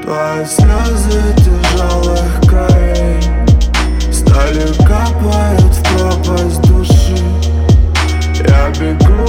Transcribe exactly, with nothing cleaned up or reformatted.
Твои слезы тяжелых кровей стали капают в пропасть души. Я бегу